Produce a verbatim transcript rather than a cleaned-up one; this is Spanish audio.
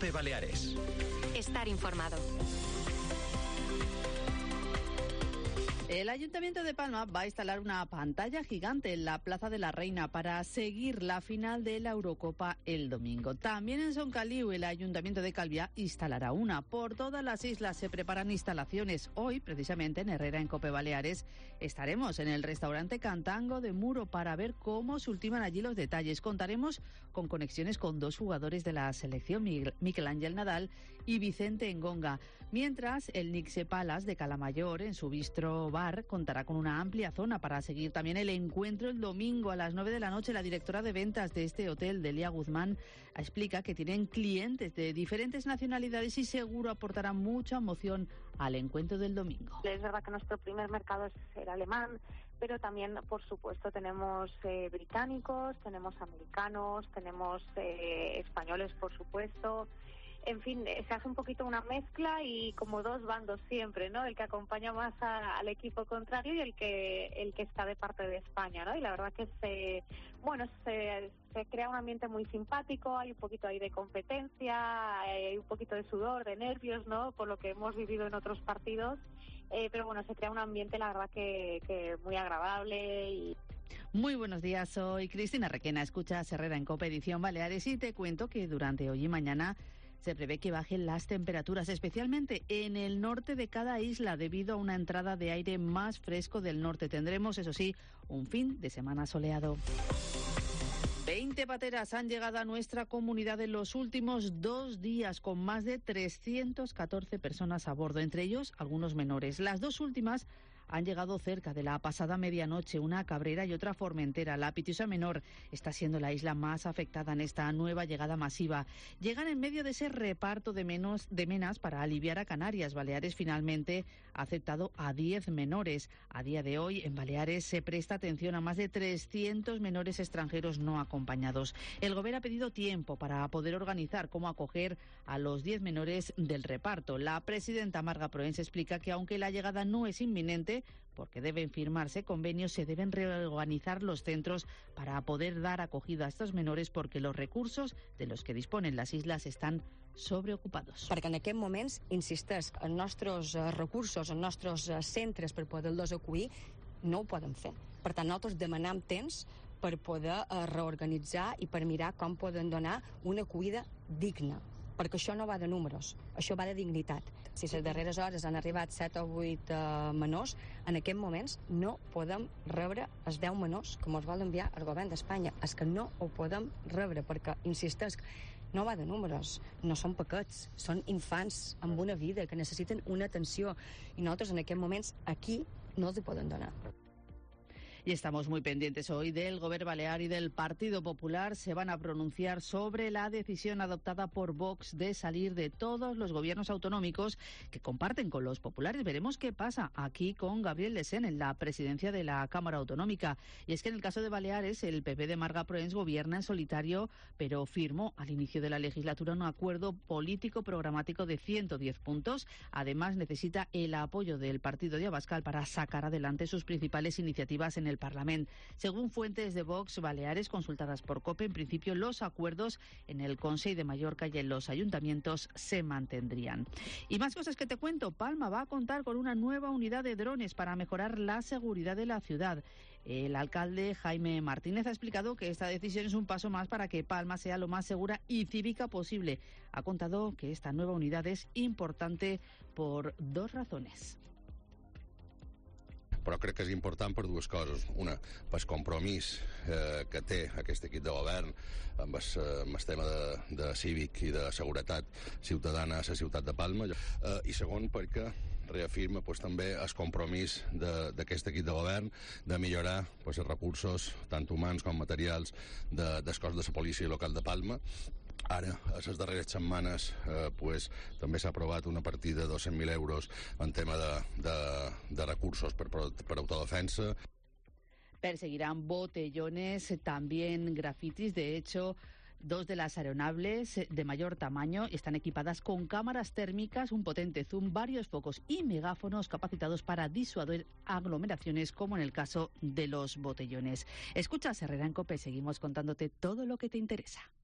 COPE Baleares. Estar informado. El Ayuntamiento de Palma va a instalar una pantalla gigante en la Plaza de la Reina para seguir la final de la Eurocopa el domingo. También en Son Caliu, el Ayuntamiento de Calviá instalará una. Por todas las islas se preparan instalaciones. Hoy, precisamente en Herrera, en Cope Baleares, estaremos en el restaurante Cantango de Muro para ver cómo se ultiman allí los detalles. Contaremos con conexiones con dos jugadores de la selección, Miquel Ángel Nadal y Vicente Engonga. Mientras, el Nixe Palace de Calamayor, en su bistro bar, contará con una amplia zona para seguir también el encuentro el domingo a las nueve de la noche. La directora de ventas de este hotel, Delia Guzmán, explica que tienen clientes de diferentes nacionalidades y seguro aportará mucha emoción al encuentro del domingo. Es verdad que nuestro primer mercado es el alemán, pero también, por supuesto, tenemos eh, británicos, tenemos americanos, tenemos eh, españoles, por supuesto. En fin, se hace un poquito una mezcla y como dos bandos siempre, ¿no? El que acompaña más a, al equipo contrario y el que el que está de parte de España, ¿no? Y la verdad que se, bueno, se, se crea un ambiente muy simpático, hay un poquito ahí de competencia, hay un poquito de sudor, de nervios, ¿no? Por lo que hemos vivido en otros partidos, eh, pero bueno, se crea un ambiente, la verdad que, que muy agradable y... Muy buenos días, soy Cristina Requena, escuchas Herrera en Cope Edición Baleares y te cuento que durante hoy y mañana se prevé que bajen las temperaturas, especialmente en el norte de cada isla, debido a una entrada de aire más fresco del norte. Tendremos, eso sí, un fin de semana soleado. veinte pateras han llegado a nuestra comunidad en los últimos dos días, con más de trescientas catorce personas a bordo, entre ellos algunos menores. Las dos últimas han llegado cerca de la pasada medianoche, una Cabrera y otra Formentera. La Pitiusa Menor está siendo la isla más afectada en esta nueva llegada masiva. Llegan en medio de ese reparto de, menos, de menas para aliviar a Canarias. Baleares finalmente ha aceptado a diez menores. A día de hoy, en Baleares se presta atención a más de trescientos menores extranjeros no acompañados. El Gobierno ha pedido tiempo para poder organizar cómo acoger a los diez menores del reparto. La presidenta Marga Proens explica que aunque la llegada no es inminente, porque deben firmarse convenios, se deben reorganizar los centros para poder dar acogida a estos menores, porque los recursos de los que disponen las islas están sobreocupados. Perquè en aquests moments, insisteix, els nostres recursos, els nostres centres per poder-los acollir no ho poden fer. Per tant, nosaltres demanem temps per poder reorganitzar i per mirar com poden donar una acollida digna, perquè això no va de números, això va de dignitat. Si les darreres hores han arribat set o vuit eh, menors, en aquests moments no podem rebre els deu menors que ens vol enviar el govern d'Espanya. És que no ho podem rebre, perquè, insisteix, no va de números, no són paquets, són infants amb una vida que necessiten una atenció i nosaltres en aquests moments aquí no els hi podem donar. Y estamos muy pendientes hoy del Gobierno Balear y del Partido Popular. Se van a pronunciar sobre la decisión adoptada por Vox de salir de todos los gobiernos autonómicos que comparten con los populares. Veremos qué pasa aquí con Gabriel Lesén en la presidencia de la Cámara Autonómica. Y es que en el caso de Baleares, el P P de Marga Proens gobierna en solitario, pero firmó al inicio de la legislatura un acuerdo político programático de ciento diez puntos. Además, necesita el apoyo del partido de Abascal para sacar adelante sus principales iniciativas en el Parlamento. Según fuentes de Vox Baleares consultadas por COPE, en principio los acuerdos en el Consell de Mallorca y en los ayuntamientos se mantendrían. Y más cosas que te cuento. Palma va a contar con una nueva unidad de drones para mejorar la seguridad de la ciudad. El alcalde Jaime Martínez ha explicado que esta decisión es un paso más para que Palma sea lo más segura y cívica posible. Ha contado que esta nueva unidad es importante por dos razones. Però crec que és important per dues coses. Una, pel compromís eh, que té aquest equip de govern amb el, amb el tema de, de cívic i de seguretat ciutadana a la ciutat de Palma. Eh, I segon, perquè reafirma pues, també el compromís d'aquest equip de govern de millorar pues, els recursos, tant humans com materials, de, del cos de la policia local de Palma. Ara, a les darreres setmanes, eh, pues, també s'ha aprovat una partida de dos-cents mil euros en tema de, de, de recursos per, per autodefensa. Perseguirán botellones, también grafitis. De hecho, dos de las aeronaves de mayor tamaño están equipadas con cámaras térmicas, un potente zoom, varios focos y megáfonos capacitados para disuadir aglomeraciones, como en el caso de los botellones. Escuchas Herrera en COPE, seguimos contándote todo lo que te interesa.